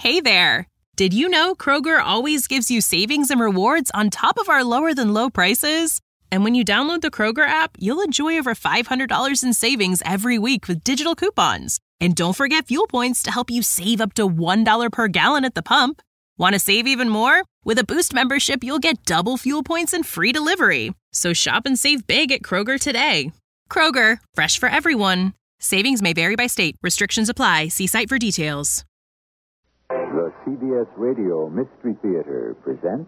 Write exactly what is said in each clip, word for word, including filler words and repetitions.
Hey there! Did you know Kroger always gives you savings and rewards on top of our lower-than-low prices? And when you download the Kroger app, you'll enjoy over five hundred dollars in savings every week with digital coupons. And don't forget fuel points to help you save up to one dollar per gallon at the pump. Want to save even more? With a Boost membership, you'll get double fuel points and free delivery. So shop and save big at Kroger today. Kroger, fresh for everyone. Savings may vary by state. Restrictions apply. See site for details. The C B S Radio Mystery Theater presents...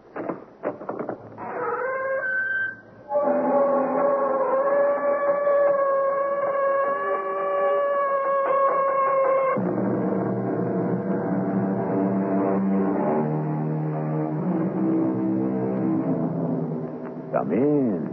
Come in.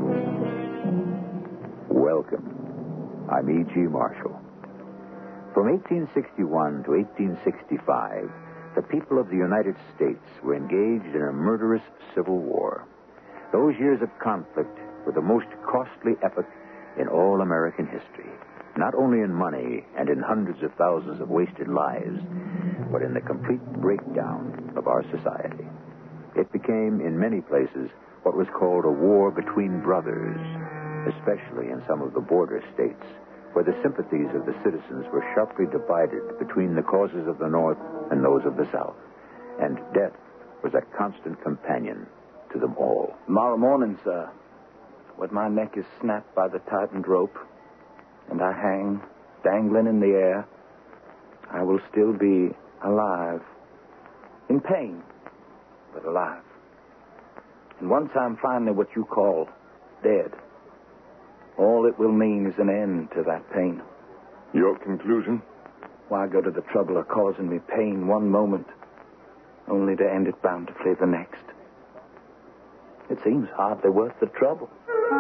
Welcome. I'm E G. Marshall. From eighteen sixty-one to eighteen sixty-five, the people of the United States were engaged in a murderous civil war. Those years of conflict were the most costly epoch in all American history, not only in money and in hundreds of thousands of wasted lives, but in the complete breakdown of our society. It became, in many places, what was called a war between brothers, especially in some of the border states, where the sympathies of the citizens were sharply divided between the causes of the North and those of the South. And death was a constant companion to them all. Tomorrow morning, sir, when my neck is snapped by the tightened rope, and I hang dangling in the air, I will still be alive. In pain, but alive. And once I'm finally what you call dead, all it will mean is an end to that pain. Your conclusion? Why go to the trouble of causing me pain one moment, only to end it bountifully the next? It seems hardly worth the trouble.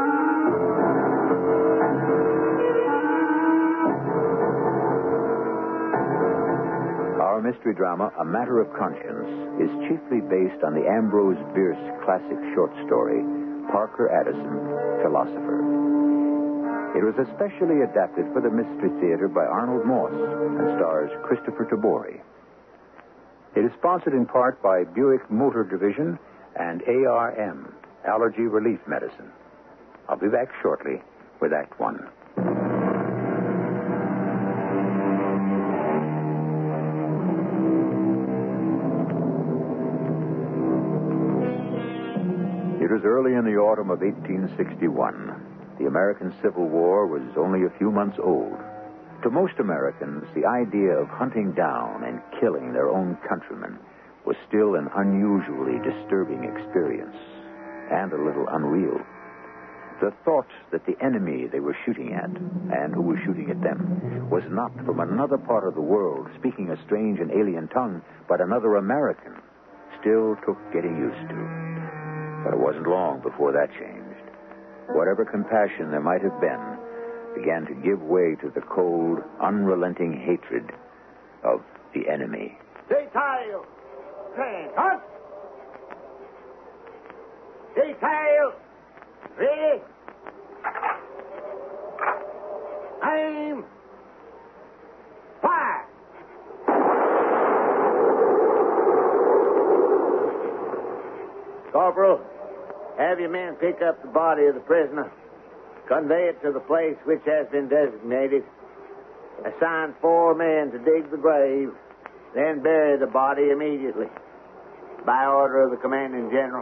Our mystery drama, A Matter of Conscience, is chiefly based on the Ambrose Bierce classic short story, Parker Addison, Philosopher. It was especially adapted for the Mystery Theater by Arnold Moss and stars Christopher Tabori. It is sponsored in part by Buick Motor Division and A R M, Allergy Relief Medicine. I'll be back shortly with Act One. It was early in the autumn of eighteen sixty-one. The American Civil War was only a few months old. To most Americans, the idea of hunting down and killing their own countrymen was still an unusually disturbing experience, and a little unreal. The thought that the enemy they were shooting at, and who was shooting at them, was not from another part of the world, speaking a strange and alien tongue, but another American, still took getting used to. But it wasn't long before that changed. Whatever compassion there might have been began to give way to the cold, unrelenting hatred of the enemy. Detail! Stand, hunt! Detail! Ready? Aim! Fire! Corporal, have your men pick up the body of the prisoner. Convey it to the place which has been designated. Assign four men to dig the grave, then bury the body immediately. By order of the commanding general.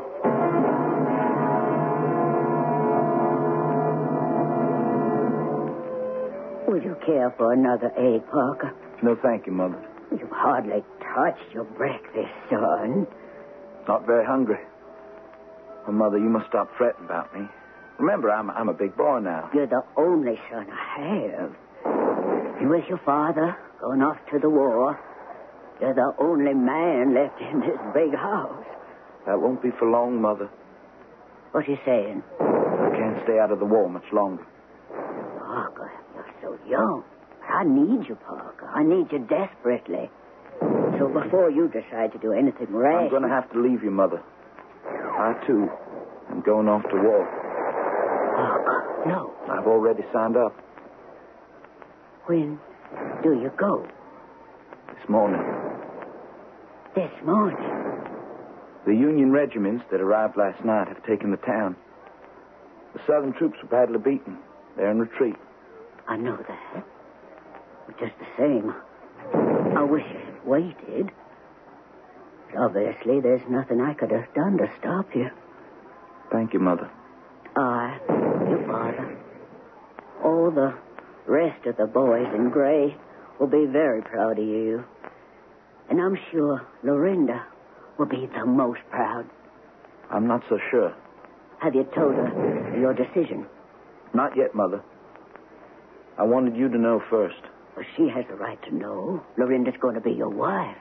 Would you care for another egg, Parker? No, thank you, Mother. You hardly touched your breakfast, son. Not very hungry. Well, Mother, you must stop fretting about me. Remember, I'm, I'm a big boy now. You're the only son I have. You with your father, going off to the war. You're the only man left in this big house. That won't be for long, Mother. What are you saying? I can't stay out of the war much longer. Parker, you're so young. I need you, Parker. I need you desperately. So before you decide to do anything rash... I'm going to have to leave you, Mother. I, too, am going off to war. Parker, no. I've already signed up. When do you go? This morning. This morning? The Union regiments that arrived last night have taken the town. The Southern troops were badly beaten. They're in retreat. I know that. But just the same, I wish I had waited. But obviously, there's nothing I could have done to stop you. Thank you, Mother. I, your father, all the rest of the boys in gray will be very proud of you. And I'm sure Lorinda will be the most proud. I'm not so sure. Have you told her your decision? Not yet, Mother. I wanted you to know first. Well, she has the right to know. Lorinda's going to be your wife.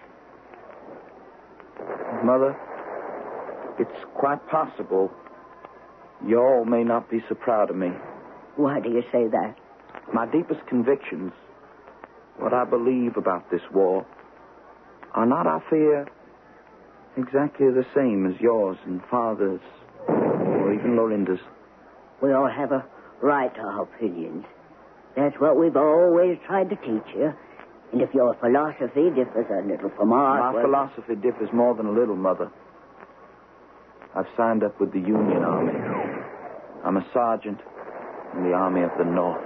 Mother, it's quite possible you all may not be so proud of me. Why do you say that? My deepest convictions, what I believe about this war, are not, I fear, exactly the same as yours and Father's, or even Lorinda's. We all have a right to our opinions. That's what we've always tried to teach you. And if your philosophy differs a little from ours... My well... philosophy differs more than a little, Mother. I've signed up with the Union Army. I'm a sergeant in the Army of the North.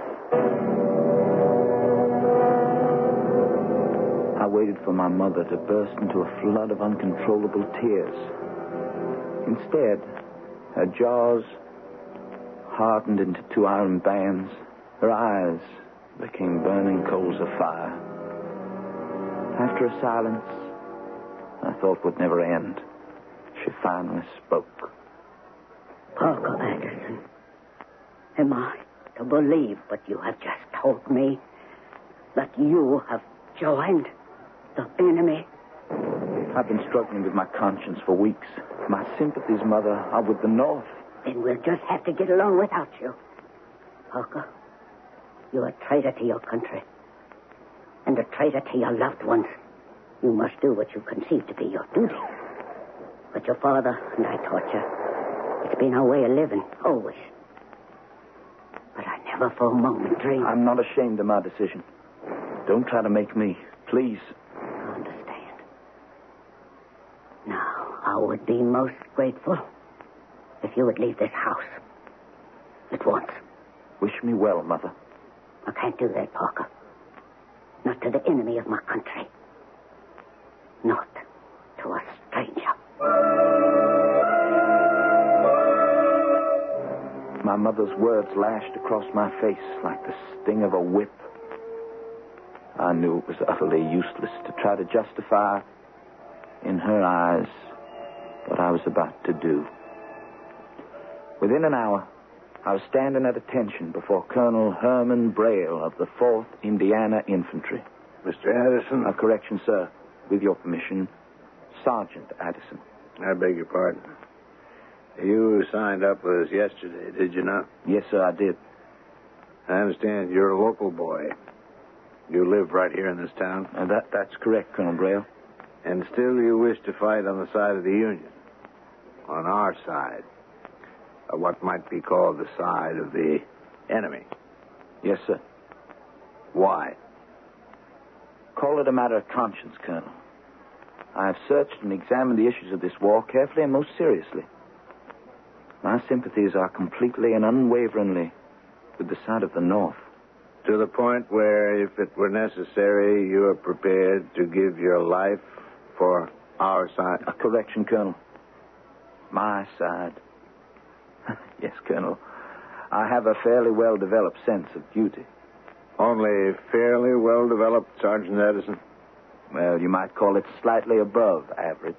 I waited for my mother to burst into a flood of uncontrollable tears. Instead, her jaws hardened into two iron bands. Her eyes became burning coals of fire. After a silence I thought would never end, she finally spoke. Parker Anderson, am I to believe what you have just told me? That you have joined the enemy? I've been struggling with my conscience for weeks. My sympathies, Mother, are with the North. Then we'll just have to get along without you. Parker, you're a traitor to your country. And a traitor to your loved ones. You must do what you conceive to be your duty. But your father and I taught you. It's been our way of living, always. But I never for a moment dreamed... I'm not ashamed of my decision. Don't try to make me, please. I understand. Now, I would be most grateful if you would leave this house. At once. Wish me well, Mother. I can't do that, Parker. Not to the enemy of my country. Not to a stranger. My mother's words lashed across my face like the sting of a whip. I knew it was utterly useless to try to justify, in her eyes, what I was about to do. Within an hour, I was standing at attention before Colonel Herman Braille of the fourth Indiana Infantry. Mister Addison? A correction, sir. With your permission, Sergeant Addison. I beg your pardon. You signed up with us yesterday, did you not? Yes, sir, I did. I understand you're a local boy. You live right here in this town? Uh, that, that's correct, Colonel Braille. And still you wish to fight on the side of the Union? On our side? Or what might be called the side of the enemy? Yes, sir. Why? Call it a matter of conscience, Colonel. I have searched and examined the issues of this war carefully and most seriously. My sympathies are completely and unwaveringly with the side of the North. To the point where, if it were necessary, you are prepared to give your life for our side? A correction, Colonel. My side. Yes, Colonel. I have a fairly well-developed sense of duty. Only fairly well-developed, Sergeant Addison? Well, you might call it slightly above average.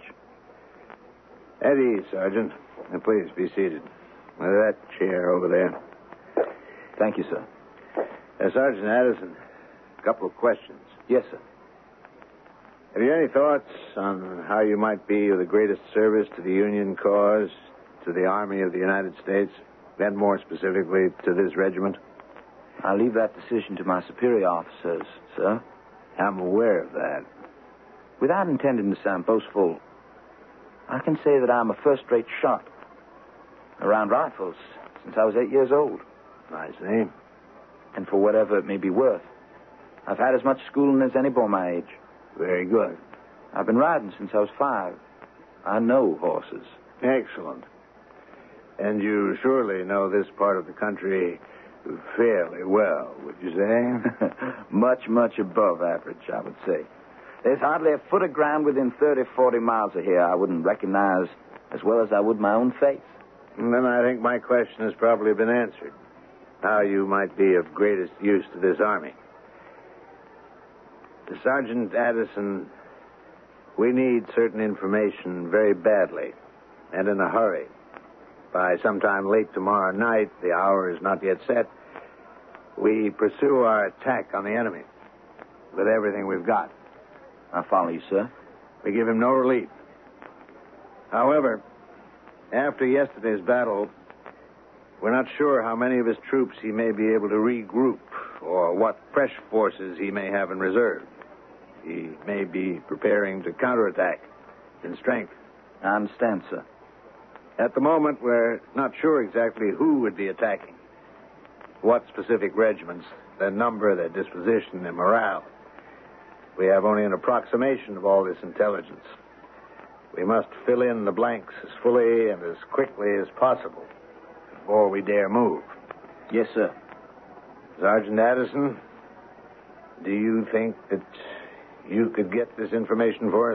At ease, Sergeant. And please be seated. That chair over there. Thank you, sir. Uh, Sergeant Addison, a couple of questions. Yes, sir. Have you any thoughts on how you might be of the greatest service to the Union cause, to the Army of the United States, and more specifically to this regiment? I leave that decision to my superior officers, sir. I'm aware of that. Without intending to sound boastful, I can say that I'm a first-rate shot around rifles since I was eight years old. I see. And for whatever it may be worth, I've had as much schooling as any boy my age. Very good. I've been riding since I was five. I know horses. Excellent. And you surely know this part of the country fairly well, would you say? Much, much above average, I would say. There's hardly a foot of ground within thirty, forty miles of here I wouldn't recognize as well as I would my own face. And then I think my question has probably been answered. How you might be of greatest use to this army. Sergeant Addison, we need certain information very badly and in a hurry. By sometime late tomorrow night, the hour is not yet set, we pursue our attack on the enemy with everything we've got. I follow you, sir. We give him no relief. However, after yesterday's battle, we're not sure how many of his troops he may be able to regroup or what fresh forces he may have in reserve. He may be preparing to counterattack in strength. I understand, sir. At the moment, we're not sure exactly who would be attacking, what specific regiments, their number, their disposition, their morale. We have only an approximation of all this intelligence. We must fill in the blanks as fully and as quickly as possible before we dare move. Yes, sir. Sergeant Addison, do you think that you could get this information for us?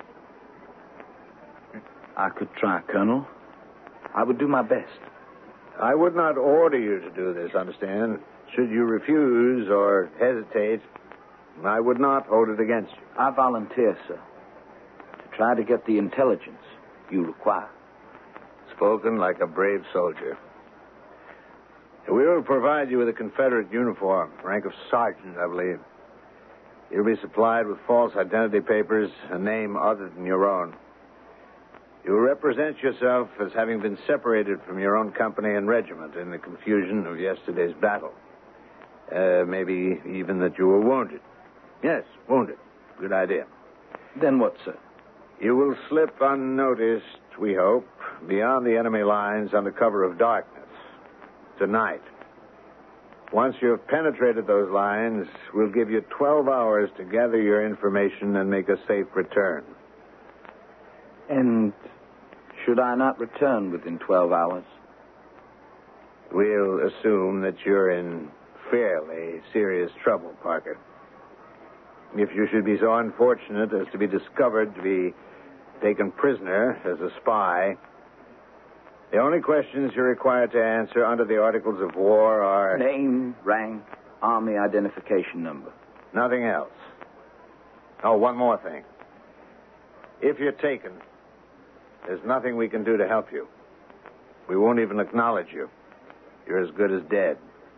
I could try, Colonel. I would do my best. I would not order you to do this, understand? Should you refuse or hesitate, I would not hold it against you. I volunteer, sir, to try to get the intelligence you require. Spoken like a brave soldier. We will provide you with a Confederate uniform, rank of sergeant, I believe. You'll be supplied with false identity papers, a name other than your own. You will represent yourself as having been separated from your own company and regiment in the confusion of yesterday's battle. Uh, maybe even that you were wounded. Yes, wounded. Good idea. Then what, sir? You will slip unnoticed, we hope, beyond the enemy lines under cover of darkness. Tonight. Once you have penetrated those lines, we'll give you twelve hours to gather your information and make a safe return. And should I not return within twelve hours? We'll assume that you're in fairly serious trouble, Parker. If you should be so unfortunate as to be discovered to be taken prisoner as a spy, the only questions you're required to answer under the Articles of War are... Name, rank, army identification number. Nothing else. Oh, one more thing. If you're taken, there's nothing we can do to help you. We won't even acknowledge you. You're as good as dead.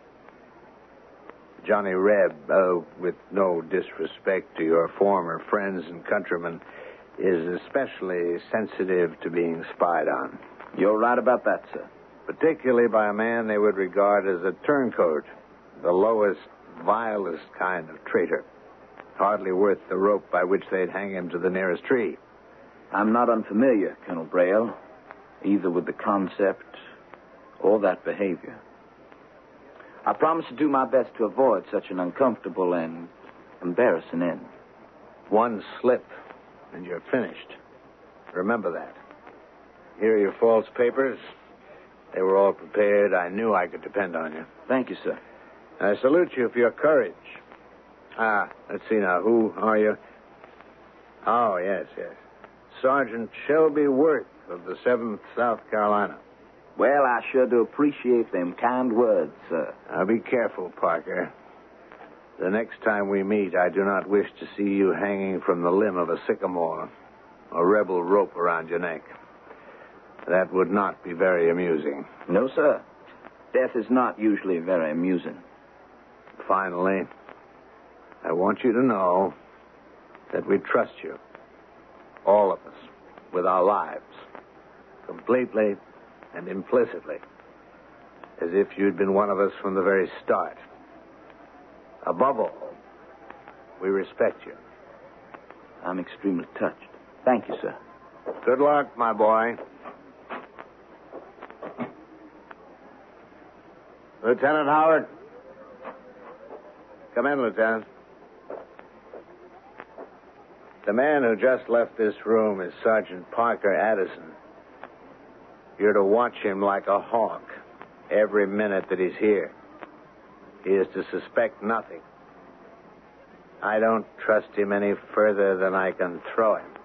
Johnny Reb, uh, with no disrespect to your former friends and countrymen, is especially sensitive to being spied on. You're right about that, sir. Particularly by a man they would regard as a turncoat, the lowest, vilest kind of traitor. Hardly worth the rope by which they'd hang him to the nearest tree. I'm not unfamiliar, Colonel Braille, either with the concept or that behavior. I promise to do my best to avoid such an uncomfortable and embarrassing end. One slip, and you're finished. Remember that. Here are your false papers. They were all prepared. I knew I could depend on you. Thank you, sir. I salute you for your courage. Ah, let's see now. Who are you? Oh, yes, yes. Sergeant Shelby Worth of the seventh South Carolina. Well, I sure do appreciate them kind words, sir. Now, be careful, Parker. The next time we meet, I do not wish to see you hanging from the limb of a sycamore, a rebel rope around your neck. That would not be very amusing. No, sir. Death is not usually very amusing. Finally, I want you to know that we trust you, all of us, with our lives, completely and implicitly, as if you'd been one of us from the very start. Above all, we respect you. I'm extremely touched. Thank you, sir. Good luck, my boy. Lieutenant Howard. Come in, Lieutenant. The man who just left this room is Sergeant Parker Addison. You're to watch him like a hawk every minute that he's here. He is to suspect nothing. I don't trust him any further than I can throw him.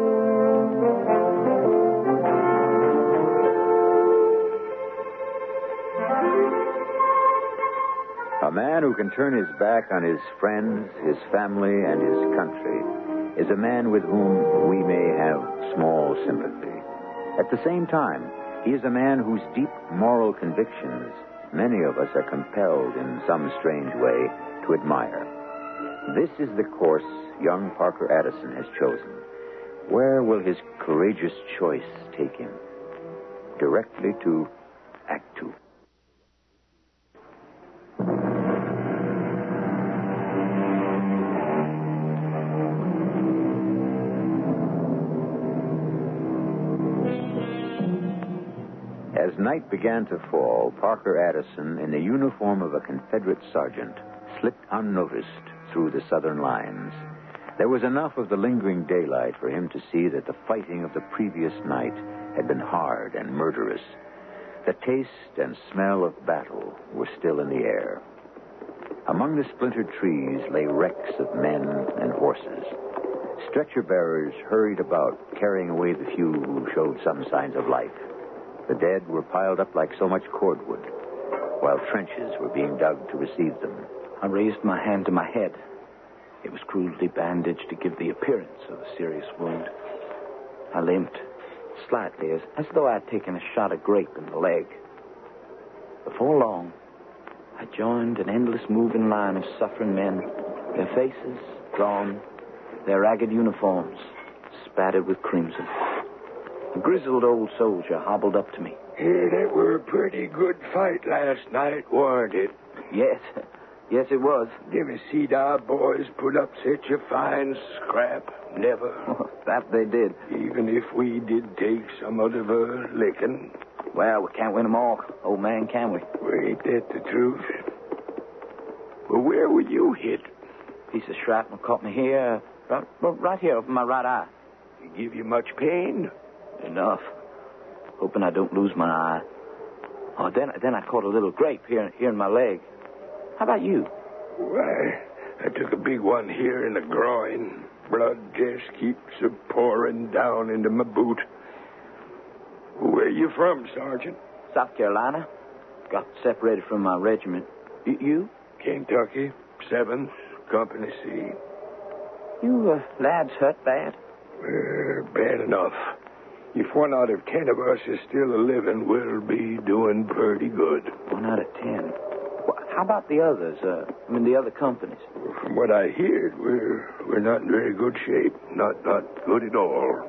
A man who can turn his back on his friends, his family, and his country is a man with whom we may have small sympathy. At the same time, he is a man whose deep moral convictions many of us are compelled in some strange way to admire. This is the course young Parker Addison has chosen. Where will his courageous choice take him? Directly to Act Two. As night began to fall, Parker Addison, in the uniform of a Confederate sergeant, slipped unnoticed through the Southern lines. There was enough of the lingering daylight for him to see that the fighting of the previous night had been hard and murderous. The taste and smell of battle were still in the air. Among the splintered trees lay wrecks of men and horses. Stretcher bearers hurried about, carrying away the few who showed some signs of life. The dead were piled up like so much cordwood, while trenches were being dug to receive them. I raised my hand to my head. It was crudely bandaged to give the appearance of a serious wound. I limped slightly, as, as though I had taken a shot of grape in the leg. Before long, I joined an endless moving line of suffering men, their faces drawn, their ragged uniforms spattered with crimson. A grizzled old soldier hobbled up to me. Yeah, that were a pretty good fight last night, weren't it? Yes, yes it was. Never seed our boys put up such a fine scrap. Never. That they did. Even if we did take some of the licking. Well, we can't win them all, old man, can we? Well, ain't that the truth? Well, where were you hit? Piece of shrapnel caught me here, right, right here over my right eye. It give you much pain? Enough. Hoping I don't lose my eye. Oh, then then I caught a little grape here, here in my leg. How about you? Why, I took a big one here in the groin. Blood just keeps a pouring down into my boot. Where you from, Sergeant? South Carolina. Got separated from my regiment. Y- you? Kentucky, seventh, Company C. You uh, lads hurt bad? Uh, bad enough. If one out of ten of us is still a living, we'll be doing pretty good. One out of ten? Well, how about the others? Uh, I mean, the other companies? From what I heard, we're we're not in very good shape. Not not good at all.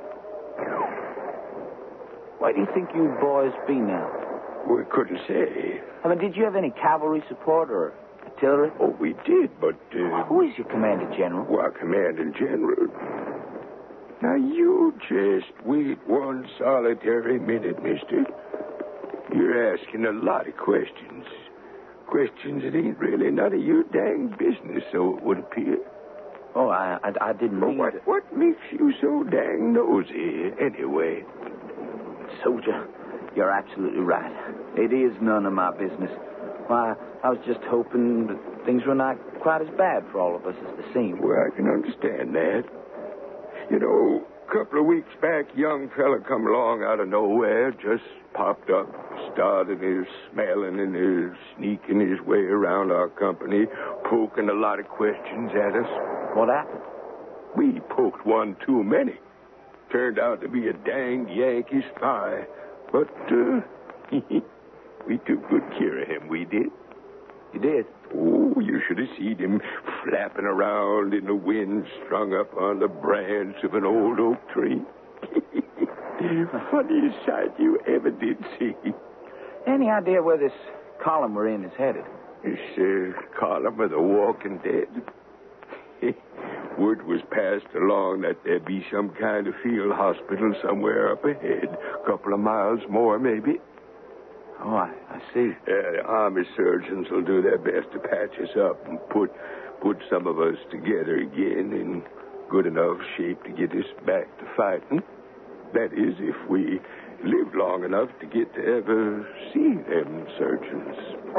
Where do you think you boys be now? We couldn't say. I mean, did you have any cavalry support or artillery? Oh, we did, but... Uh, well, who is your commanding general? Well, commanding general... Now, you just wait one solitary minute, mister. You're asking a lot of questions. Questions that ain't really none of your dang business, so it would appear. Oh, I I, I didn't mean what, to... What makes you so dang nosy, anyway? Soldier, you're absolutely right. It is none of my business. Why, I was just hoping that things were not quite as bad for all of us as they seem. Well, I can understand that. You know, a couple of weeks back, young fella come along out of nowhere, just popped up, started his smelling and his sneaking his way around our company, poking a lot of questions at us. What happened? We poked one too many. Turned out to be a dang Yankee spy. But, uh, we took good care of him, we did. You did? Oh, you should have seen him flapping around in the wind, strung up on the branch of an old oak tree. Funniest sight you ever did see. Any idea where this column we're in is headed? This uh, column of the Walking Dead. Word was passed along that there'd be some kind of field hospital somewhere up ahead. A couple of miles more, maybe. Oh, I, I see. Uh, army surgeons will do their best to patch us up and put put some of us together again and good enough shape to get us back to fighting. That is, if we live long enough to get to ever see them surgeons.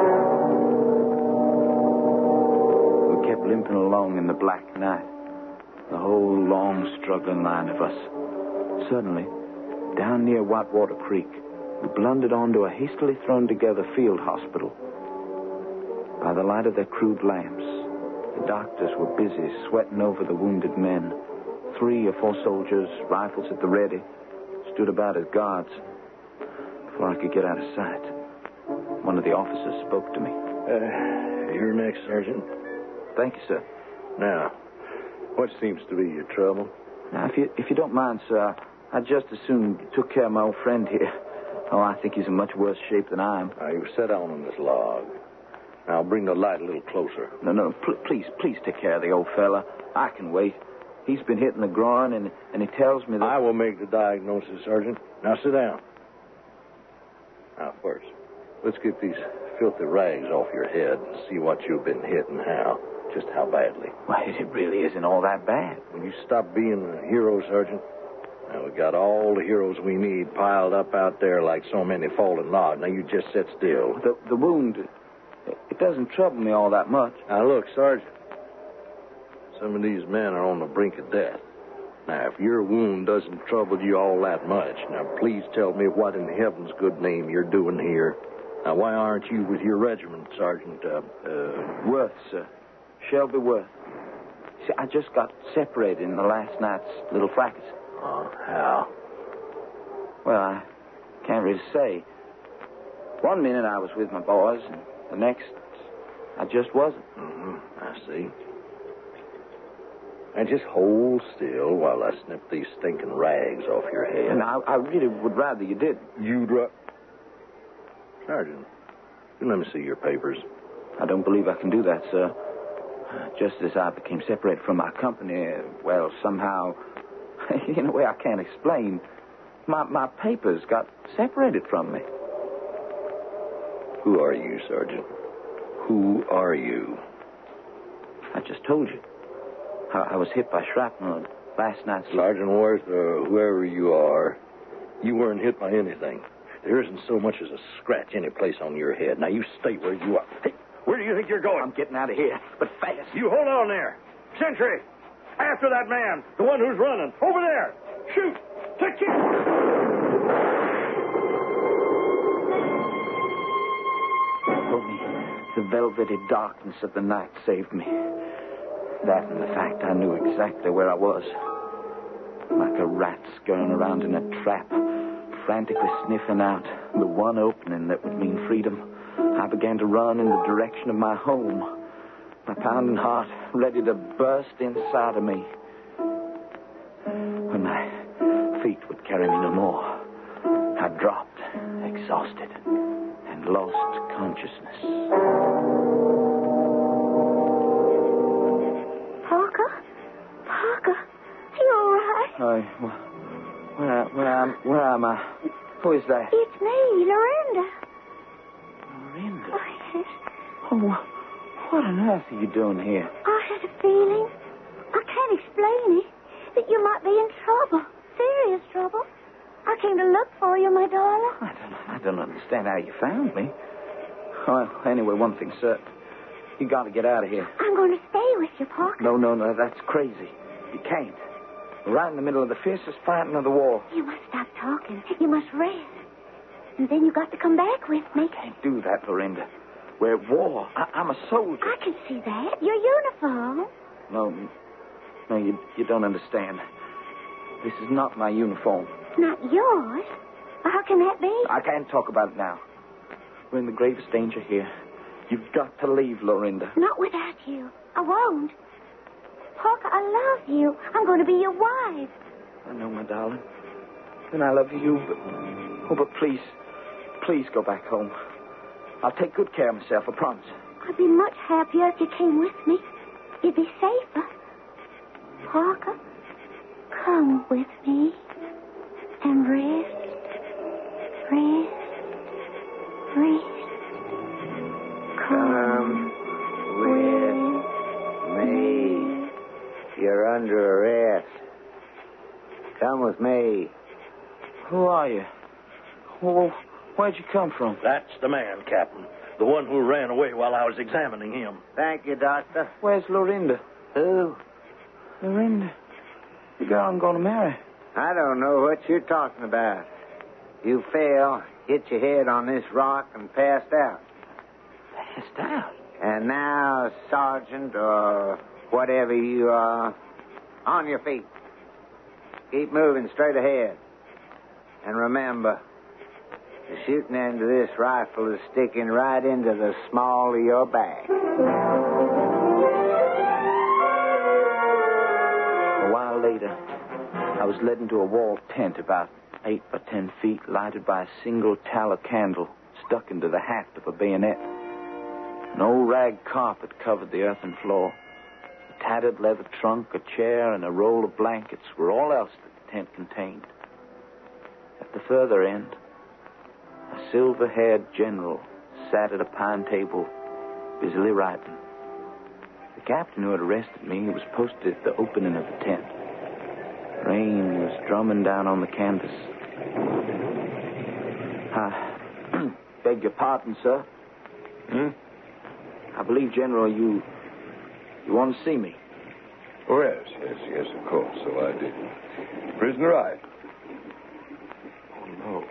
We kept limping along in the black night, the whole long, struggling line of us. Suddenly, down near Whitewater Creek, we blundered onto a hastily thrown-together field hospital. By the light of their crude lamps, the doctors were busy sweating over the wounded men. Three or four soldiers, rifles at the ready, stood about as guards. Before I could get out of sight, one of the officers spoke to me. Uh, you're next, Sergeant. Thank you, sir. Now, what seems to be your trouble? Now, if you if you don't mind, sir, I'd just as soon took care of my old friend here. Oh, I think he's in much worse shape than I am. Now, you sit down on this log. Now, bring the light a little closer. No, no, pl- please, please take care of the old fella. I can wait. He's been hit in the groin, and, and he tells me that... I will make the diagnosis, Sergeant. Now, sit down. Now, first, let's get these filthy rags off your head and see what you've been hit and how. Just how badly. Well, it really isn't all that bad. Will you stop being a hero, Sergeant? Now, we've got all the heroes we need piled up out there like so many fallen logs. Now, you just sit still. The, the wound, it doesn't trouble me all that much. Now, look, Sergeant. Some of these men are on the brink of death. Now, if your wound doesn't trouble you all that much, now, please tell me what in heaven's good name you're doing here. Now, why aren't you with your regiment, Sergeant, uh, uh... Worth, sir. Shelby Worth. See, I just got separated in the last night's little fracas. Oh, how? Well, I can't really say. One minute I was with my boys, and the next, I just wasn't. Mm-hmm. I see. And just hold still while I snip these stinking rags off your head. And I, I really would rather you did. You'd ra- Sergeant, you let me see your papers. I don't believe I can do that, sir. Just as I became separated from my company, well, somehow, in a way I can't explain, my, my papers got separated from me. Who are you, Sergeant? Who are you? I just told you. I, I was hit by shrapnel last night. Sergeant Worth, or whoever you are, you weren't hit by anything. There isn't so much as a scratch any place on your head. Now, you stay where you are. Hey, where do you think you're going? I'm getting out of here, but fast. You hold on there. Sentry, after that man, the one who's running. Over there. Shoot. To kill. Only the velvety darkness of the night saved me. That and the fact I knew exactly where I was. Like a rat scurrying around in a trap, frantically sniffing out the one opening that would mean freedom, I began to run in the direction of my home, my pounding heart ready to burst inside of me. When my feet would carry me no more, I dropped, exhausted, and lost consciousness. Parker? Parker? Are you all right? I, where, where, am, where am I? Who is that? It's me, Lorinda. Lorinda? Oh, yes. Oh, what on earth are you doing here? I had a feeling, I can't explain it, that you might be in trouble, serious trouble. I came to look for you, my darling. I don't, I don't understand how you found me. Well, anyway, one thing's certain. You got to get out of here. I'm going to stay with you, Parker. No, no, no, that's crazy. You can't. We're right in the middle of the fiercest fighting of the war. You must stop talking. You must rest. And then you got to come back with me. I can't do that, Lorinda. We're at war. I, I'm a soldier. I can see that. Your uniform. No, no, you, you don't understand. This is not my uniform. Not yours? How can that be? I can't talk about it now. We're in the gravest danger here. You've got to leave, Lorinda. Not without you. I won't. Parker, I love you. I'm going to be your wife. I know, my darling. And I love you, but... Oh, but please, please go back home. I'll take good care of myself, I promise. I'd be much happier if you came with me. You'd be safer. Parker, come with me and rest, rest, rest. Come with me. You're under arrest. Hey, who are you? Who, where'd you come from? That's the man, Captain. The one who ran away while I was examining him. Thank you, Doctor. Where's Lorinda? Who? Lorinda? The girl I'm going to marry. I don't know what you're talking about. You fell, hit your head on this rock, and passed out. Passed out? And now, Sergeant, or whatever you are, on your feet. Keep moving straight ahead. And remember, the shooting end of this rifle is sticking right into the small of your back. A while later, I was led into a wall tent about eight by ten feet, lighted by a single tallow candle stuck into the haft of a bayonet. An old rag carpet covered the earthen floor. A tattered leather trunk, a chair, and a roll of blankets were all else that the tent contained. At the further end, a silver-haired general sat at a pine table, busily writing. The captain who had arrested me was posted at the opening of the tent. Rain was drumming down on the canvas. I beg your pardon, sir. Hmm? I believe, General, you you want to see me. Oh, yes, yes, yes, of course, so I did. Prisoner, I... Oh, no.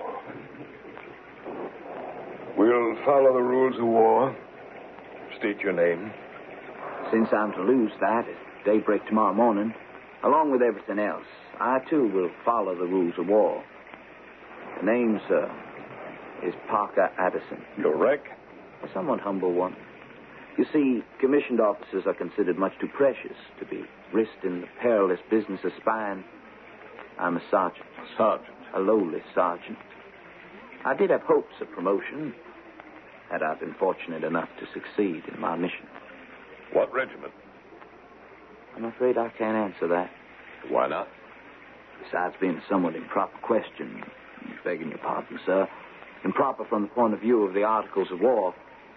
We'll follow the rules of war. State your name. Since I'm to lose that at daybreak tomorrow morning, along with everything else, I, too, will follow the rules of war. The name, sir, is Parker Addison. Your rank? A somewhat humble one. You see, commissioned officers are considered much too precious to be risked in the perilous business of spying. I'm a sergeant. A sergeant? A lowly sergeant. I did have hopes of promotion, had I been fortunate enough to succeed in my mission. What regiment? I'm afraid I can't answer that. Why not? Besides being a somewhat improper question, begging your pardon, sir, improper from the point of view of the Articles of War,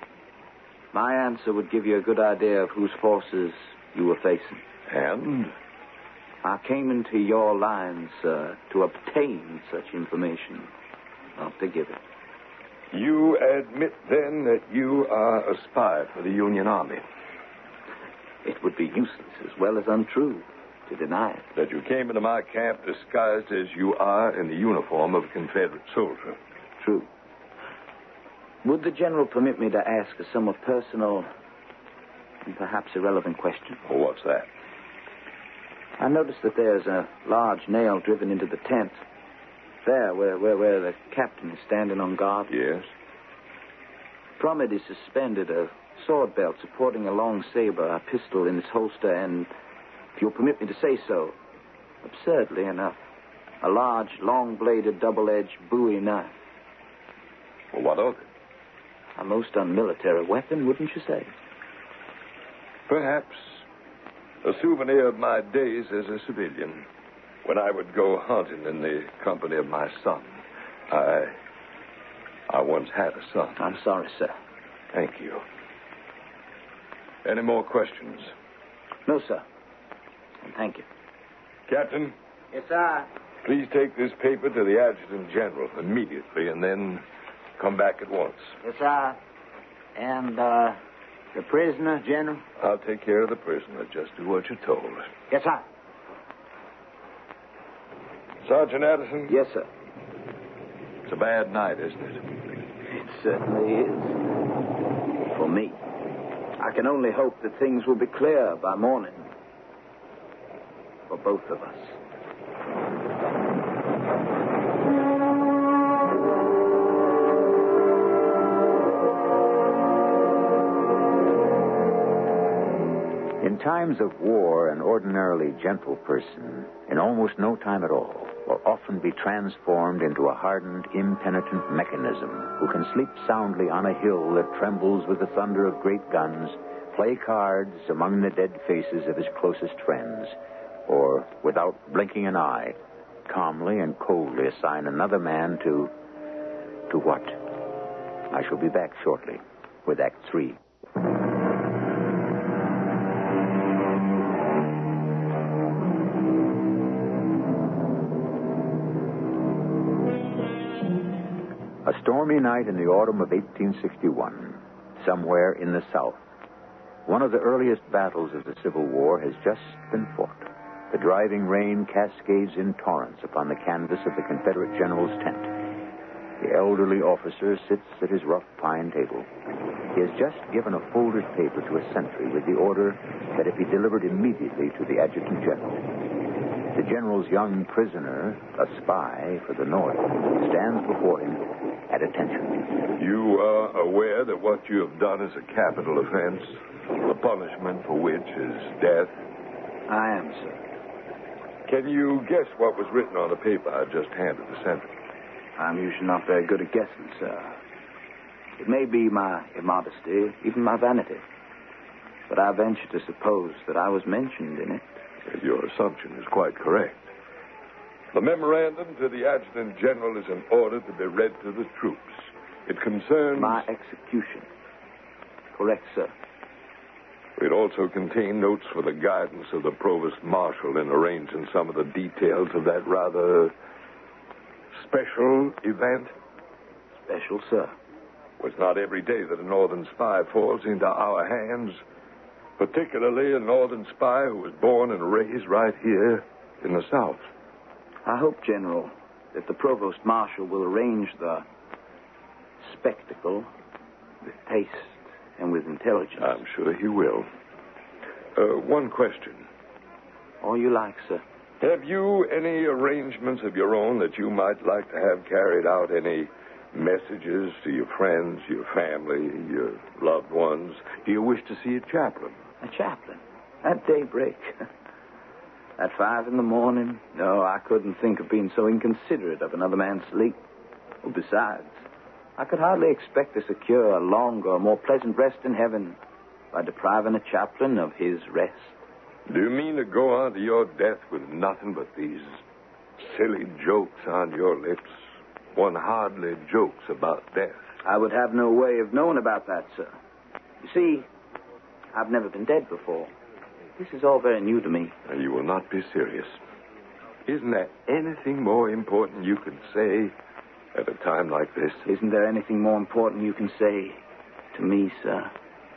my answer would give you a good idea of whose forces you were facing. And? I came into your lines, sir, to obtain such information, not to give it. You admit, then, that you are a spy for the Union Army? It would be useless as well as untrue to deny it. That you came into my camp disguised as you are in the uniform of a Confederate soldier? True. Would the General permit me to ask a somewhat personal and perhaps irrelevant question? Well, what's that? I noticed that there's a large nail driven into the tent. There, where, where, where the captain is standing on guard. Yes? From it is suspended a sword belt supporting a long saber, a pistol in its holster, and, if you'll permit me to say so, absurdly enough, a large, long-bladed, double-edged Bowie knife. Well, what of it? A most unmilitary weapon, wouldn't you say? Perhaps a souvenir of my days as a civilian, when I would go hunting in the company of my son. I... I once had a son. I'm sorry, sir. Thank you. Any more questions? No, sir. And thank you. Captain? Yes, sir. Please take this paper to the Adjutant General immediately, and then come back at once. Yes, sir. And, uh, the prisoner, General? I'll take care of the prisoner. Just do what you're told. Yes, sir. Sergeant Addison? Yes, sir. It's a bad night, isn't it? It certainly is. For me. I can only hope that things will be clear by morning. For both of us. In times of war, an ordinarily gentle person, in almost no time at all, will often be transformed into a hardened, impenitent mechanism who can sleep soundly on a hill that trembles with the thunder of great guns, play cards among the dead faces of his closest friends, or, without blinking an eye, calmly and coldly assign another man to... to what? I shall be back shortly with Act Three. A stormy night in the autumn of eighteen sixty-one, somewhere in the South. One of the earliest battles of the Civil War has just been fought. The driving rain cascades in torrents upon the canvas of the Confederate general's tent. The elderly officer sits at his rough pine table. He has just given a folded paper to a sentry with the order that it be delivered immediately to the adjutant general. The general's young prisoner, a spy for the North, stands before him at attention. You are aware that what you have done is a capital offense, the punishment for which is death? I am, sir. Can you guess what was written on the paper I just handed the sentry? I'm usually not very good at guessing, sir. It may be my immodesty, even my vanity. But I venture to suppose that I was mentioned in it. Your assumption is quite correct. The memorandum to the Adjutant General is an order to be read to the troops. It concerns... my execution. Correct, sir. It also contained notes for the guidance of the Provost Marshal in arranging some of the details of that rather special event. Special, sir. It was not every day that a Northern spy falls into our hands, particularly a Northern spy who was born and raised right here in the South. I hope, General, that the Provost Marshal will arrange the spectacle with taste and with intelligence. I'm sure he will. Uh, one question. All you like, sir. Have you any arrangements of your own that you might like to have carried out? Any messages to your friends, your family, your loved ones? Do you wish to see a chaplain? A chaplain? At daybreak? At five in the morning? No, I couldn't think of being so inconsiderate of another man's sleep. Well, besides, I could hardly expect to secure a longer, more pleasant rest in heaven by depriving a chaplain of his rest. Do you mean to go on to your death with nothing but these silly jokes on your lips? One hardly jokes about death. I would have no way of knowing about that, sir. You see, I've never been dead before. This is all very new to me. And you will not be serious. Isn't there anything more important you can say at a time like this? Isn't there anything more important you can say to me, sir?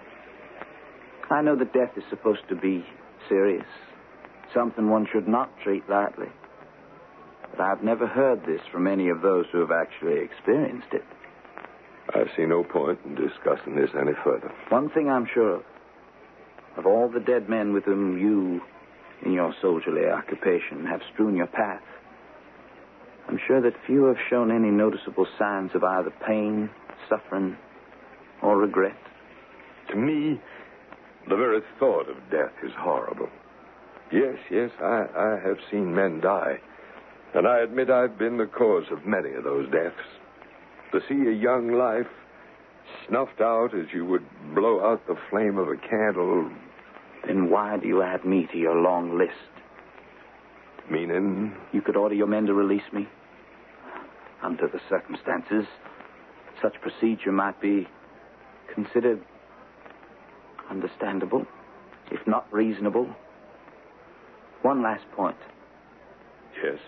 I know that death is supposed to be serious, something one should not treat lightly. But I've never heard this from any of those who have actually experienced it. I see no point in discussing this any further. One thing I'm sure of. Of all the dead men with whom you, in your soldierly occupation, have strewn your path, I'm sure that few have shown any noticeable signs of either pain, suffering, or regret. To me, the very thought of death is horrible. Yes, yes, I, I have seen men die. And I admit I've been the cause of many of those deaths. To see a young life snuffed out as you would blow out the flame of a candle. Then why do you add me to your long list? Meaning? You could order your men to release me. Under the circumstances, such procedure might be considered understandable, if not reasonable. One last point. Yes?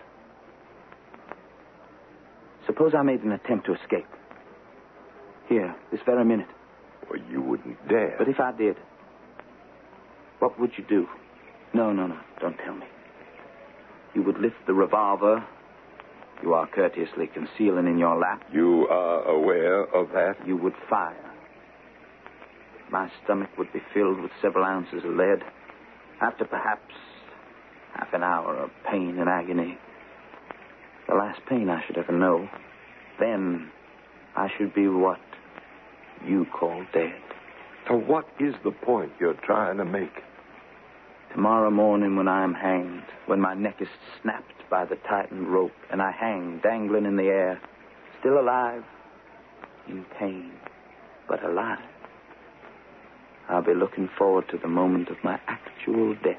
Suppose I made an attempt to escape. Here, this very minute. Well, you wouldn't dare. But if I did, what would you do? No, no, no, don't tell me. You would lift the revolver you are courteously concealing in your lap. You are aware of that? You would fire. My stomach would be filled with several ounces of lead. After perhaps half an hour of pain and agony, the last pain I should ever know, then I should be what you call dead. So what is the point you're trying to make? Tomorrow morning when I am hanged, when my neck is snapped by the tightened rope, and I hang dangling in the air, still alive, in pain, but alive, I'll be looking forward to the moment of my actual death.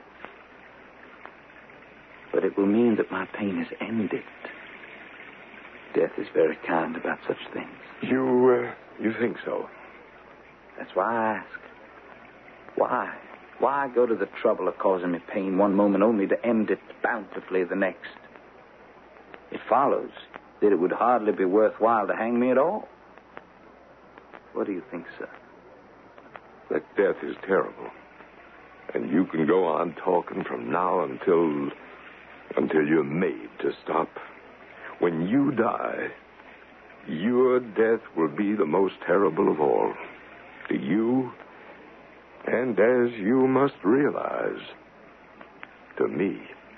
But it will mean that my pain is ended. Death is very kind about such things. You, uh, you think so? That's why I ask. Why? Why go to the trouble of causing me pain one moment only to end it bountifully the next? It follows that it would hardly be worthwhile to hang me at all. What do you think, sir? That death is terrible. And you can go on talking from now until... until you're made to stop. When you die, your death will be the most terrible of all. To you, and as you must realize, to me.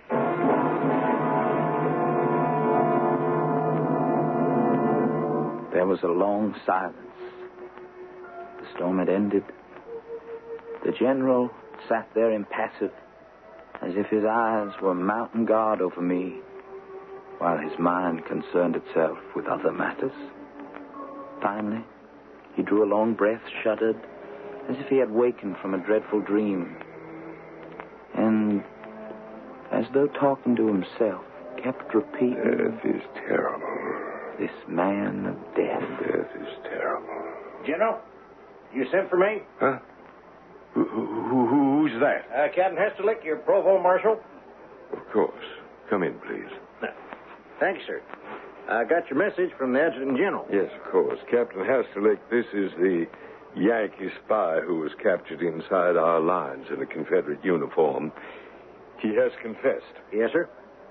There was a long silence. The storm had ended. The general sat there impassive, as if his eyes were mounting guard over me, while his mind concerned itself with other matters. Finally, he drew a long breath, shuddered, as if he had wakened from a dreadful dream, and, as though talking to himself, kept repeating, "Death is terrible. This man of death. Death is terrible." General, you sent for me? Huh? Who, who, who's that? Uh, Captain Hesterlick, your provost marshal. Of course. Come in, please. No. Thank you, sir. I got your message from the adjutant general. Yes, of course. Captain Hesterlick, this is the Yankee spy who was captured inside our lines in a Confederate uniform. He has confessed. Yes, sir.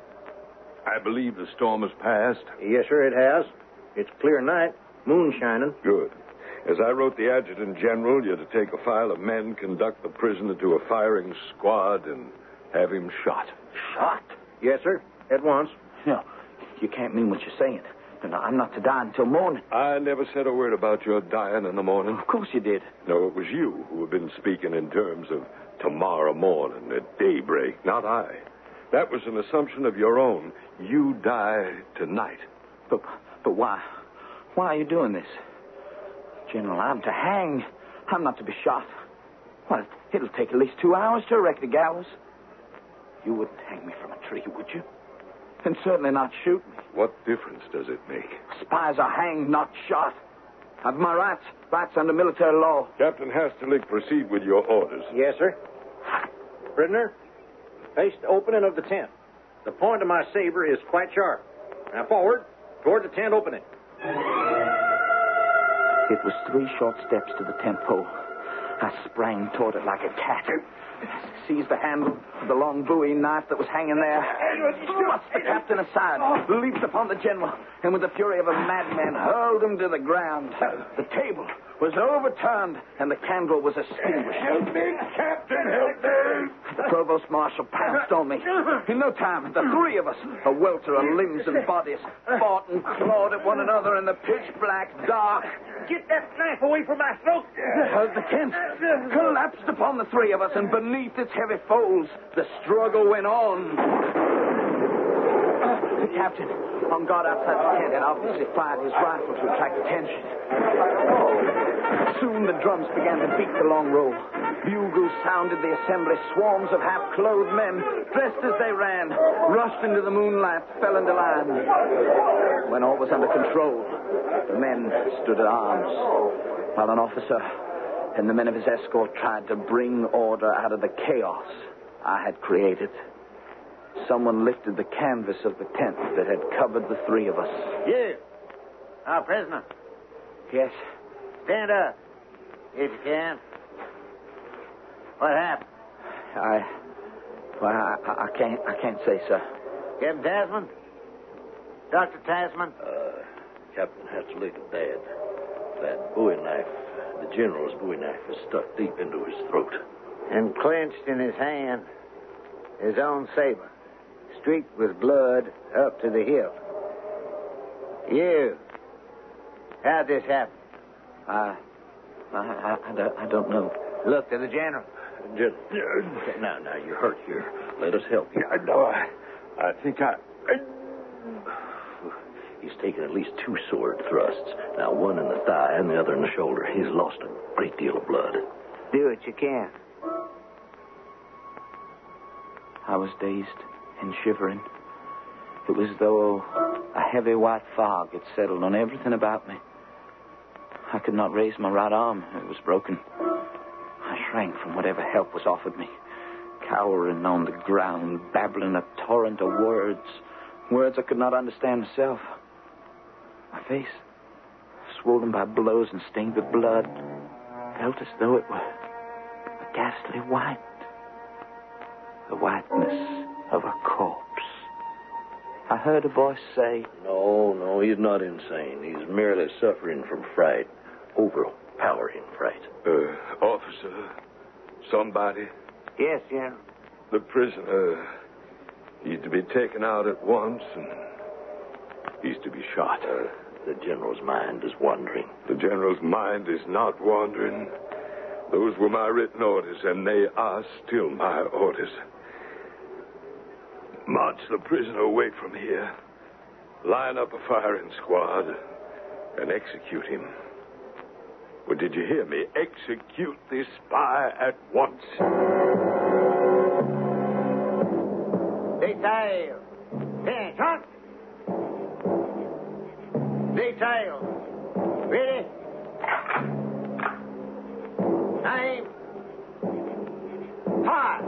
I believe the storm has passed. Yes, sir, it has. It's clear night, moon shining. Good. As I wrote the adjutant general, you're to take a file of men, conduct the prisoner to a firing squad, and have him shot. Shot? Yes, sir, at once. No, you can't mean what you're saying. No, I'm not to die until morning. I never said a word about your dying in the morning. Of course you did. No, it was you who have been speaking in terms of tomorrow morning at daybreak, not I. That was an assumption of your own. You die tonight. But, but why? Why are you doing this? General, I'm to hang. I'm not to be shot. Well, it'll take at least two hours to erect the gallows. You wouldn't hang me from a tree, would you? And certainly not shoot me. What difference does it make? Spies are hanged, not shot. I've my rights. Rights under military law. Captain Hesterlick, proceed with your orders. Yes, sir. Prisoner, face the opening of the tent. The point of my saber is quite sharp. Now forward, toward the tent opening. It was three short steps to the tent pole. I sprang toward it like a cat. Seized the handle of the long Bowie knife that was hanging there. Thrust the captain aside. Leaped upon the general. And with the fury of a madman, hurled him to the ground. The table was overturned, and the candle was extinguished. Help me, Captain, help me! The provost marshal pounced on me. In no time, the three of us, a welter of limbs and bodies, fought and clawed at one another in the pitch black dark. Get that knife away from my throat! Uh, the tent collapsed upon the three of us, and beneath its heavy folds, the struggle went on. The captain, on guard outside the tent, had obviously fired his rifle to attract attention. Soon the drums began to beat the long roll. Bugles sounded the assembly. Swarms of half-clothed men, dressed as they ran, rushed into the moonlight, fell into line. When all was under control, the men stood at arms, while an officer and the men of his escort tried to bring order out of the chaos I had created. Someone lifted the canvas of the tent that had covered the three of us. You, our prisoner. Yes. Stand up, if you can. What happened? I, well, I, I can't, I can't say, sir. Captain Tasman? Doctor Tasman? Uh, Captain Hesterlick is dead. That Bowie knife, the general's Bowie knife, was stuck deep into his throat. And clenched in his hand, his own saber, streaked with blood up to the hilt. You, how'd this happen? I, I, I, I, don't, I don't know. Look to the general. General, okay, now, now, you're hurt here. Let us help you. I know. I, I think I... I... He's taken at least two sword thrusts. Now, one in the thigh and the other in the shoulder. He's lost a great deal of blood. Do what you can. I was dazed and shivering. It was as though a heavy white fog had settled on everything about me. I could not raise my right arm. It was broken. I shrank from whatever help was offered me, cowering on the ground, babbling a torrent of words, words I could not understand myself. My face, swollen by blows and stained with blood, felt as though it were a ghastly white. The whiteness of a corpse. I heard a voice say, No, no, he's not insane. He's merely suffering from fright. Overpowering fright. Uh, officer, somebody, Yes, General. the prisoner, he's to be taken out at once and he's to be shot. Uh, the general's mind is wandering. The general's mind is not wandering. Those were my written orders, and they are still my orders. March the prisoner away from here. Line up a firing squad and execute him. Well, did you hear me? Execute this spy at once. Detail. Attention. Detail. Ready? Name. Fire.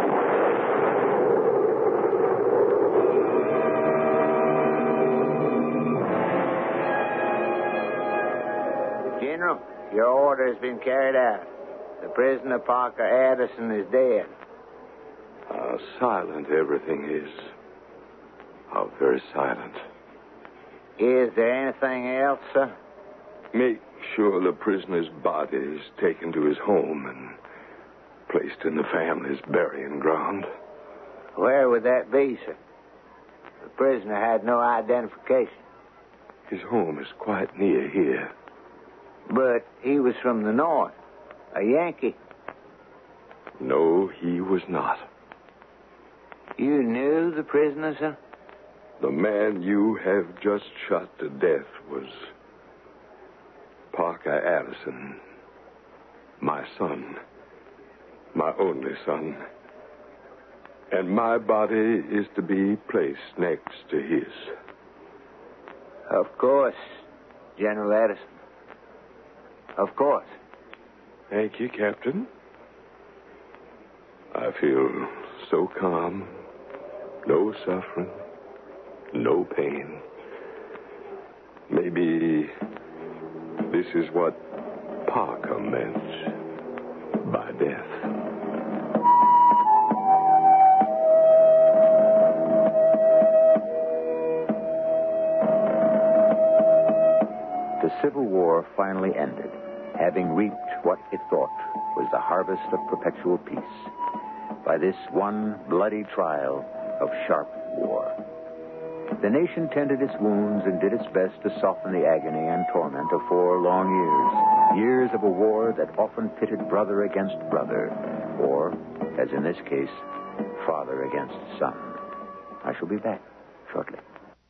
General, your order has been carried out. The prisoner, Parker Addison, is dead. How silent everything is. How very silent. Is there anything else, sir? Make sure the prisoner's body is taken to his home and placed in the family's burying ground. Where would that be, sir? The prisoner had no identification. His home is quite near here. But he was from the north. A Yankee. No, he was not. You knew the prisoner, sir? The man you have just shot to death was Parker Addison, my son, my only son. And my body is to be placed next to his. Of course, General Addison. Of course. Thank you, Captain. I feel so calm. No suffering. No pain. Maybe this is what Parker meant by death. The Civil War finally ended, having reaped what it thought was the harvest of perpetual peace, by this one bloody trial of sharp war. The nation tended its wounds and did its best to soften the agony and torment of four long years, years of a war that often pitted brother against brother, or, as in this case, father against son. I shall be back shortly.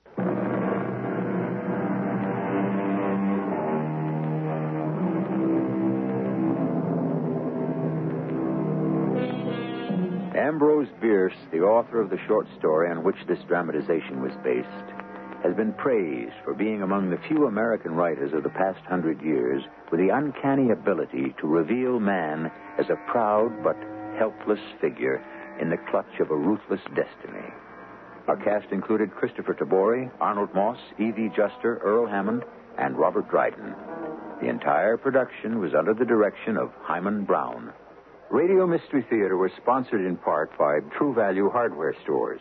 Ambrose Bierce, the author of the short story on which this dramatization was based, has been praised for being among the few American writers of the past hundred years with the uncanny ability to reveal man as a proud but helpless figure in the clutch of a ruthless destiny. Our cast included Christopher Tabori, Arnold Moss, Evie Juster, Earl Hammond, and Robert Dryden. The entire production was under the direction of Hyman Brown. Radio Mystery Theater was sponsored in part by True Value Hardware Stores.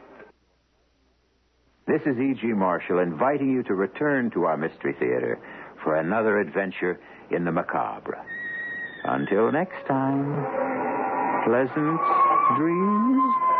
This is E G. Marshall inviting you to return to our Mystery Theater for another adventure in the macabre. Until next time, pleasant dreams.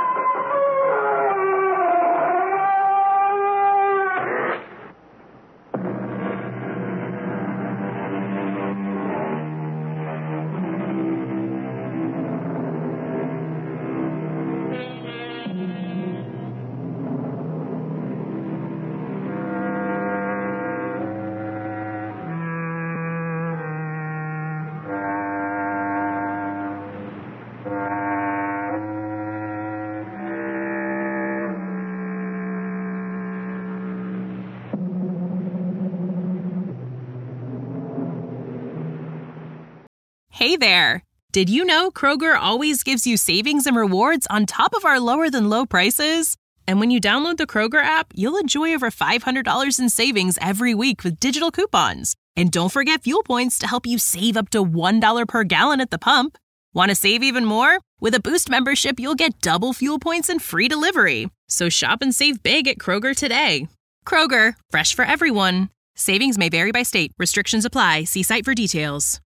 Hey there! Did you know Kroger always gives you savings and rewards on top of our lower-than-low prices? And when you download the Kroger app, you'll enjoy over five hundred dollars in savings every week with digital coupons. And don't forget fuel points to help you save up to one dollar per gallon at the pump. Want to save even more? With a Boost membership, you'll get double fuel points and free delivery. So shop and save big at Kroger today. Kroger, fresh for everyone. Savings may vary by state. Restrictions apply. See site for details.